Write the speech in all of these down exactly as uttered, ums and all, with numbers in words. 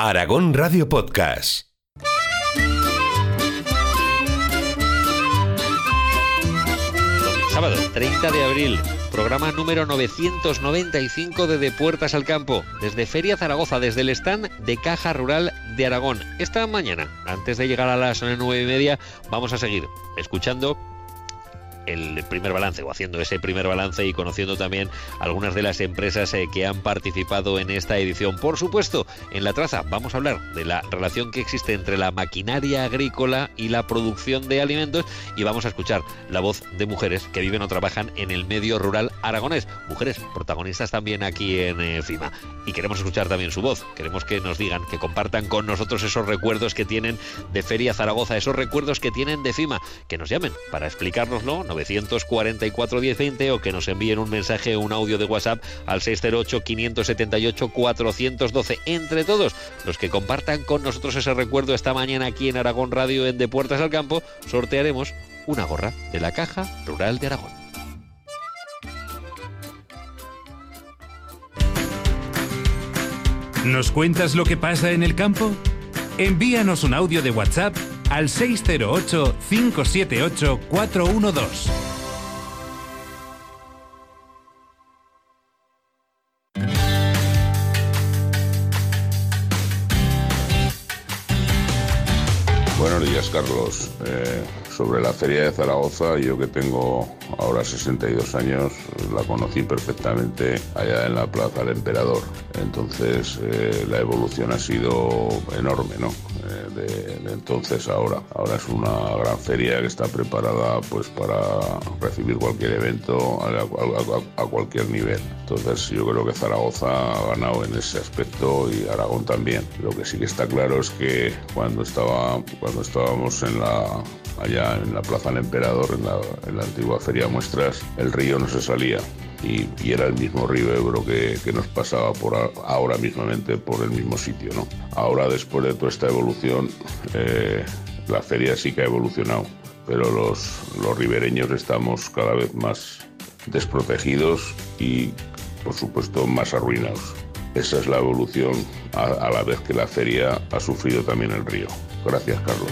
Aragón Radio Podcast. Sábado, treinta de abril, programa número novecientos noventa y cinco de De Puertas al Campo, desde Feria Zaragoza, desde el stand de Caja Rural de Aragón. Esta mañana, antes de llegar a las nueve y media, vamos a seguir escuchando el primer balance, o haciendo ese primer balance y conociendo también algunas de las empresas eh, que han participado en esta edición. Por supuesto, en La Traza vamos a hablar de la relación que existe entre la maquinaria agrícola y la producción de alimentos, y vamos a escuchar la voz de mujeres que viven o trabajan en el medio rural aragonés, mujeres protagonistas también aquí en eh, FIMA, y queremos escuchar también su voz. Queremos que nos digan, que compartan con nosotros esos recuerdos que tienen de Feria Zaragoza, esos recuerdos que tienen de FIMA, que nos llamen para explicárnoslo, novecientos cuarenta y cuatro diez veinte, o que nos envíen un mensaje o un audio de WhatsApp al seis cero ocho, cinco siete ocho, cuatro uno dos. Entre todos los que compartan con nosotros ese recuerdo esta mañana aquí en Aragón Radio, en De Puertas al Campo, sortearemos una gorra de la Caja Rural de Aragón. ¿Nos cuentas lo que pasa en el campo? Envíanos un audio de WhatsApp al seis cero ocho, cinco siete ocho, cuatro uno dos. Buenos días, Carlos. Eh, sobre la Feria de Zaragoza, yo que tengo ahora sesenta y dos años, la conocí perfectamente allá en la Plaza del Emperador. Entonces, eh, la evolución ha sido enorme, ¿no? Eh, de, de entonces a ahora. Ahora es una gran feria que está preparada pues para recibir cualquier evento a, a, a, a cualquier nivel. Entonces, yo creo que Zaragoza ha ganado en ese aspecto, y Aragón también. Lo que sí que está claro es que cuando estaba cuando estábamos en la allá en la Plaza del Emperador, en la, en la antigua Feria Muestras, el río no se salía. Y, y era el mismo río Ebro que, que nos pasaba por a, ahora mismamente por el mismo sitio, ¿no? Ahora, después de toda esta evolución, eh, la feria sí que ha evolucionado, pero los, los ribereños estamos cada vez más desprotegidos y, por supuesto, más arruinados. Esa es la evolución, a, a la vez que la feria ha sufrido también el río. Gracias, Carlos.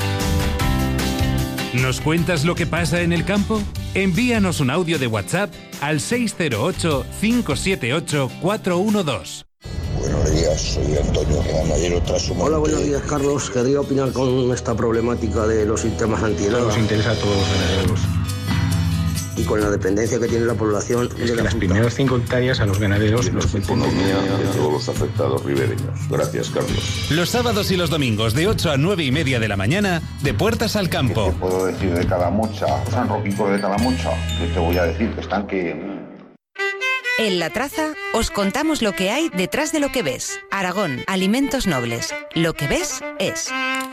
¿Nos cuentas lo que pasa en el campo? Envíanos un audio de WhatsApp al seis cero ocho, cinco siete ocho, cuatro uno dos. Buenos días, soy Antonio Granadero Trasumante. Hola, buenos días, Carlos. Querría opinar con esta problemática de los sistemas antiheladas. Nos interesa a todos los ganaderos. Y con la dependencia que tiene la población es de que la las fruta. primeras cinco hectáreas a los ganaderos los economía de todos los afectados ribereños. Gracias, Carlos. Los sábados y los domingos de ocho a nueve y media de la mañana, De Puertas al Campo. ¿Qué te puedo decir de Calamocha? San Roquico de Calamocha. ¿Qué te voy a decir? Que están que... En La Traza os contamos lo que hay detrás de lo que ves. Aragón, alimentos nobles. Lo que ves es...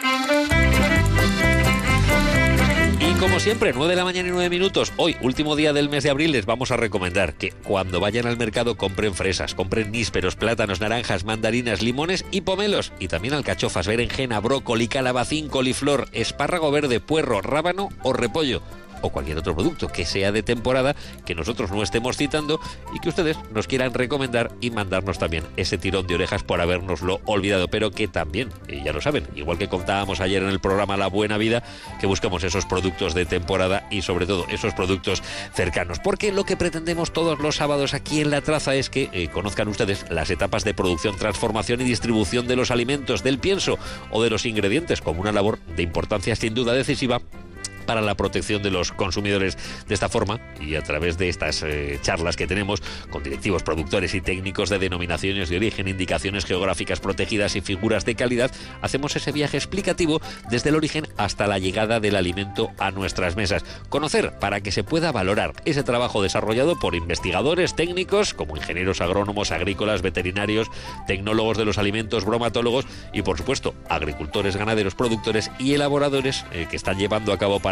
Y como siempre, nueve de la mañana y nueve minutos. Hoy, último día del mes de abril, les vamos a recomendar que cuando vayan al mercado compren fresas, compren nísperos, plátanos, naranjas, mandarinas, limones y pomelos. Y también alcachofas, berenjena, brócoli, calabacín, coliflor, espárrago verde, puerro, rábano o repollo. O cualquier otro producto que sea de temporada, que nosotros no estemos citando y que ustedes nos quieran recomendar y mandarnos también ese tirón de orejas por habernoslo olvidado, pero que también, y ya lo saben, igual que contábamos ayer en el programa La Buena Vida, que buscamos esos productos de temporada y sobre todo esos productos cercanos, porque lo que pretendemos todos los sábados aquí en La Traza es que eh, conozcan ustedes las etapas de producción, transformación y distribución de los alimentos, del pienso o de los ingredientes, como una labor de importancia sin duda decisiva para la protección de los consumidores. De esta forma, y a través de estas eh, charlas que tenemos con directivos, productores y técnicos de denominaciones de origen, indicaciones geográficas protegidas y figuras de calidad, hacemos ese viaje explicativo desde el origen hasta la llegada del alimento a nuestras mesas. Conocer para que se pueda valorar ese trabajo desarrollado por investigadores técnicos como ingenieros agrónomos, agrícolas, veterinarios, tecnólogos de los alimentos, bromatólogos y, por supuesto, agricultores, ganaderos, productores y elaboradores eh, que están llevando a cabo para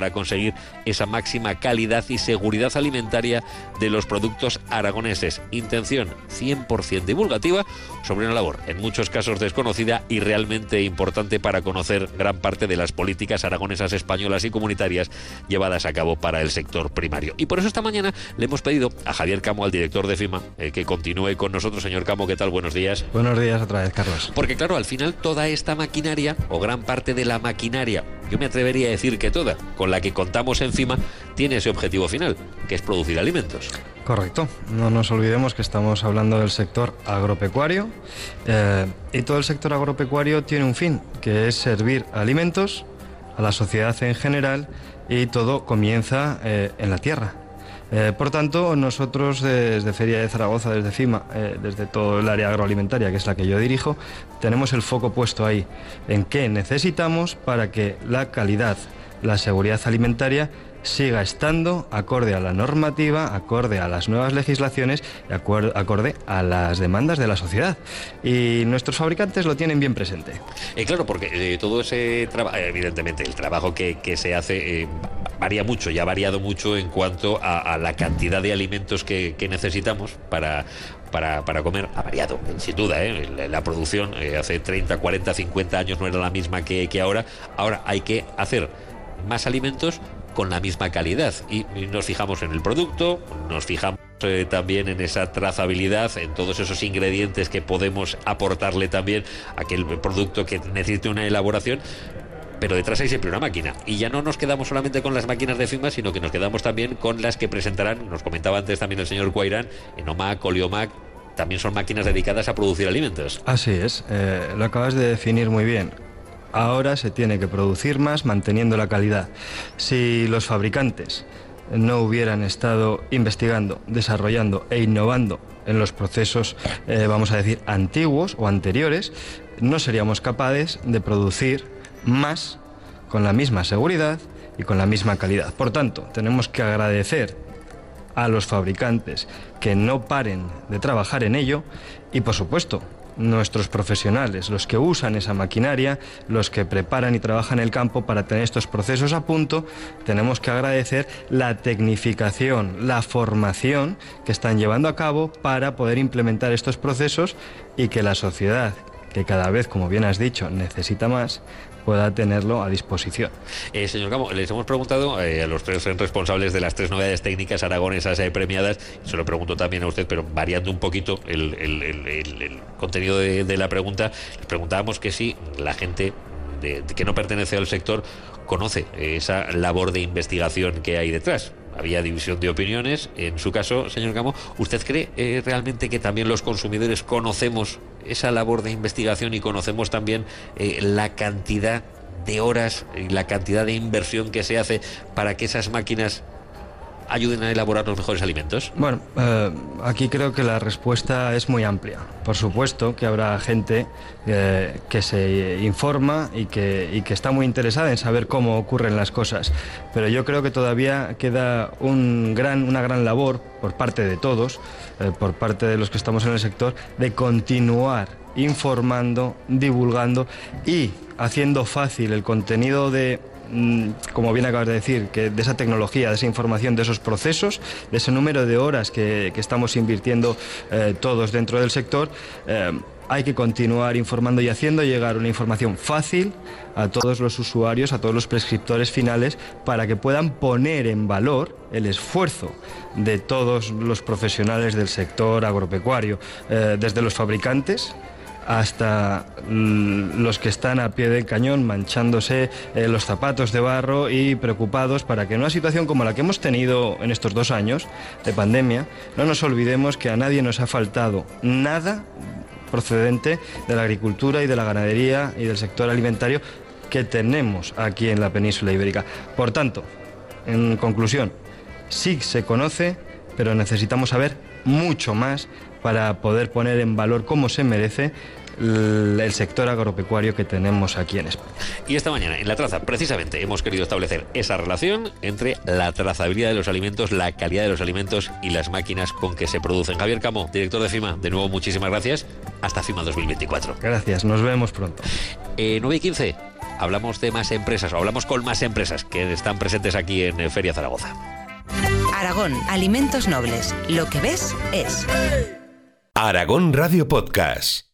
para conseguir esa máxima calidad y seguridad alimentaria de los productos aragoneses. Intención cien por ciento divulgativa sobre una labor en muchos casos desconocida y realmente importante para conocer gran parte de las políticas aragonesas, españolas y comunitarias llevadas a cabo para el sector primario. Y por eso esta mañana le hemos pedido a Javier Camo, al director de FIMA, eh, que continúe con nosotros. Señor Camo, ¿qué tal? Buenos días. Buenos días otra vez, Carlos. Porque claro, al final toda esta maquinaria, o gran parte de la maquinaria, yo me atrevería a decir que toda, con la que contamos en FIMA, tiene ese objetivo final, que es producir alimentos. Correcto. No nos olvidemos que estamos hablando del sector agropecuario eh, y todo el sector agropecuario tiene un fin, que es servir alimentos a la sociedad en general, y todo comienza eh, en la tierra. Eh, por tanto, nosotros desde Feria de Zaragoza, desde FIMA, eh, desde todo el área agroalimentaria, que es la que yo dirijo, tenemos el foco puesto ahí, en qué necesitamos para que la calidad, la seguridad alimentaria siga estando acorde a la normativa, acorde a las nuevas legislaciones y acorde a las demandas de la sociedad. Y nuestros fabricantes lo tienen bien presente. Eh, claro, porque eh, todo ese trabajo, evidentemente, el trabajo que, que se hace eh, varía mucho y ha variado mucho en cuanto a, a la cantidad de alimentos que, que necesitamos para... Para, para comer. Ha variado, sin duda, ¿eh? La, la producción eh, hace treinta, cuarenta, cincuenta años no era la misma que, que ahora. Ahora hay que hacer más alimentos con la misma calidad y, y nos fijamos en el producto, nos fijamos eh, también en esa trazabilidad, en todos esos ingredientes que podemos aportarle también a aquel producto que necesite una elaboración. Pero detrás hay siempre una máquina. Y ya no nos quedamos solamente con las máquinas de FIMA, sino que nos quedamos también con las que presentarán, nos comentaba antes también el señor Cuairán, Enomac, Oliomac, también son máquinas dedicadas a producir alimentos. Así es, eh, lo acabas de definir muy bien. Ahora se tiene que producir más manteniendo la calidad. Si los fabricantes no hubieran estado investigando, desarrollando e innovando en los procesos, eh, vamos a decir, antiguos o anteriores, no seríamos capaces de producir más con la misma seguridad y con la misma calidad. Por tanto, tenemos que agradecer a los fabricantes que no paren de trabajar en ello y, por supuesto, nuestros profesionales, los que usan esa maquinaria, los que preparan y trabajan el campo para tener estos procesos a punto, tenemos que agradecer la tecnificación, la formación que están llevando a cabo para poder implementar estos procesos y que la sociedad, que cada vez, como bien has dicho, necesita más, pueda tenerlo a disposición. Eh, señor Camo, les hemos preguntado eh, a los tres responsables de las tres novedades técnicas aragonesas eh, premiadas, se lo pregunto también a usted, pero variando un poquito el, el, el, el, el contenido de, de la pregunta, les preguntábamos que si la gente de, de que no pertenece al sector conoce esa labor de investigación que hay detrás. Había división de opiniones. En su caso, señor Camo, ¿usted cree eh, realmente que también los consumidores conocemos esa labor de investigación y conocemos también eh, la cantidad de horas y la cantidad de inversión que se hace para que esas máquinas ayuden a elaborar los mejores alimentos? Bueno, eh, aquí creo que la respuesta es muy amplia. Por supuesto que habrá gente eh, que se informa y que, y que está muy interesada en saber cómo ocurren las cosas, pero yo creo que todavía queda un gran, una gran labor por parte de todos, eh, por parte de los que estamos en el sector, de continuar informando, divulgando y haciendo fácil el contenido de, como bien acabas de decir, que de esa tecnología, de esa información, de esos procesos, de ese número de horas que, que estamos invirtiendo eh, todos dentro del sector. Eh, hay que continuar informando y haciendo llegar una información fácil a todos los usuarios, a todos los prescriptores finales, para que puedan poner en valor el esfuerzo de todos los profesionales del sector agropecuario, eh, desde los fabricantes hasta los que están a pie del cañón manchándose eh, los zapatos de barro y preocupados para que en una situación como la que hemos tenido en estos dos años de pandemia, no nos olvidemos que a nadie nos ha faltado nada procedente de la agricultura y de la ganadería y del sector alimentario que tenemos aquí en la península ibérica. Por tanto, en conclusión, sí se conoce, pero necesitamos saber mucho más para poder poner en valor como se merece el sector agropecuario que tenemos aquí en España. Y esta mañana en La Traza precisamente hemos querido establecer esa relación entre la trazabilidad de los alimentos, la calidad de los alimentos y las máquinas con que se producen. Javier Camo, director de FIMA, de nuevo muchísimas gracias. Hasta FIMA dos mil veinticuatro. Gracias, nos vemos pronto. Eh, nueve y quince. hablamos de más empresas, o hablamos con más empresas que están presentes aquí en Feria Zaragoza. Aragón, alimentos nobles. Lo que ves es. Aragón Radio Podcast.